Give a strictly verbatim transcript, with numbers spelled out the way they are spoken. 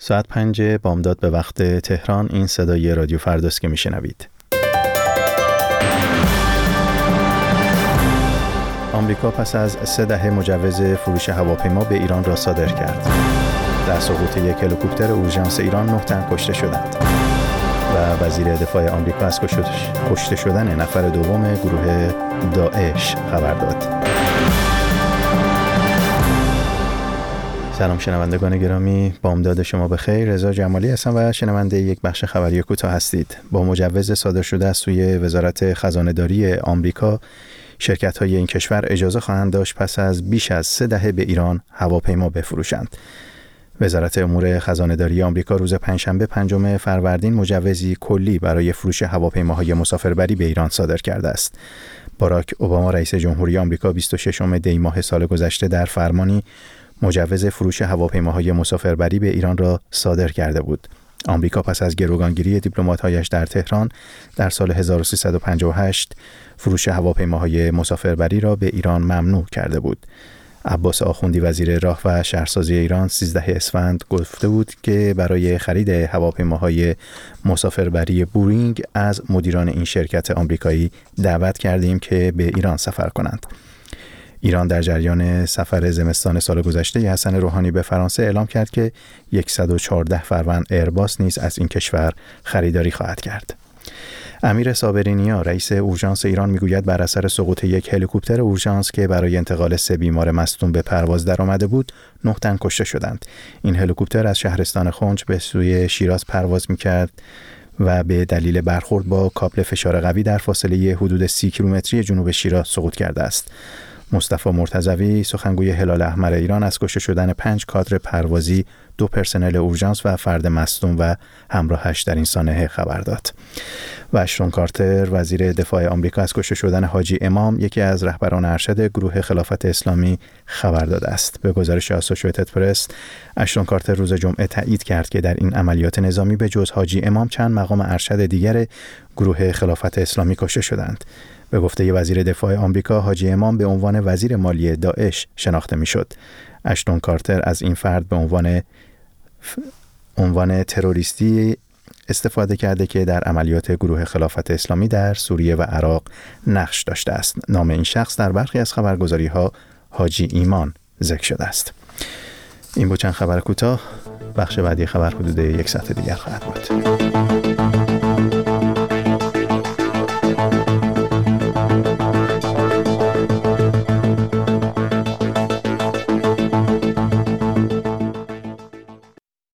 ساعت پنج بامداد به وقت تهران. این صدای رادیو فرداست که میشنوید. آمریکا پس از سه دهه مجوز فروش هواپیما به ایران را صادر کرد. در سقوط یک هلیکوپتر اورژانس ایران نه تن کشته شدند و وزیر دفاع آمریکا از کشته شدن نفر دوم گروه داعش خبر داد. سلام شنوندگان گرامی، بامداد شما بخیر. رضا جمالی هستم و شنونده یک بخش خبری کوتاه هستید. با مجوز صادر شده از سوی وزارت خزانه‌داری آمریکا، شرکت‌های این کشور اجازه خواهند داشت پس از بیش از سه دهه به ایران هواپیما بفروشند. وزارت امور خزانه‌داری آمریکا روز پنجشنبه پنجم فروردین مجوزی کلی برای فروش هواپیماهای مسافربری به ایران صادر کرده است. باراک اوباما رئیس جمهوری آمریکا بیست و ششم دی ماه سال گذشته در فرمانی مجوز فروش هواپیماهای مسافربری به ایران را صادر کرده بود. آمریکا پس از گروگانگیری دیپلمات‌هایش در تهران در سال هزار و سیصد و پنجاه و هشت فروش هواپیماهای مسافربری را به ایران ممنوع کرده بود. عباس آخوندی وزیر راه و شهرسازی ایران سیزده اسفند گفته بود که برای خرید هواپیماهای مسافربری بورینگ از مدیران این شرکت آمریکایی دعوت کردیم که به ایران سفر کنند. ایران در جریان سفر زمستان سال گذشته حسن روحانی به فرانسه اعلام کرد که صد و چهارده فروند ایرباس نیز از این کشور خریداری خواهد کرد. امیر صابرینیا رئیس اورژانس ایران میگوید بر اثر سقوط یک هلیکوپتر اورژانس که برای انتقال سه بیمار مصدوم به پرواز درآمده بود، نه تن کشته شدند. این هلیکوپتر از شهرستان خنج به سوی شیراز پرواز میکرد و به دلیل برخورد با کابل فشار قوی در فاصله حدود سی کیلومتری جنوب شیراز سقوط کرده است. مصطفی مرتضوی سخنگوی هلال احمر ایران از کشته شدن پنج کادر پروازی، دو پرسنل اورژانس و فرد مصدوم و همراهش در این سانحه خبر داد. و اشتون کارتر وزیر دفاع آمریکا از کشته شدن حاجی امام، یکی از رهبران ارشد گروه خلافت اسلامی، خبر داده است. به گزارش آسوشییتد پرس، اشتون کارتر روز جمعه تایید کرد که در این عملیات نظامی به جز حاجی امام چند مقام ارشد دیگر گروه خلافت اسلامی کشته شدند. به گفته وزیر دفاع آمریکا، حاجی امام به عنوان وزیر مالی داعش شناخته میشد. اشتون کارتر از این فرد به عنوان ف... عنوان تروریستی استفاده کرده که در عملیات گروه خلافت اسلامی در سوریه و عراق نقش داشته است. نام این شخص در برخی از خبرگزاری‌ها حاجی ایمان ذکر شده است. این بود چند خبر کوتاه. بخش بعدی خبر حدود یک ساعت دیگر خواهد بود.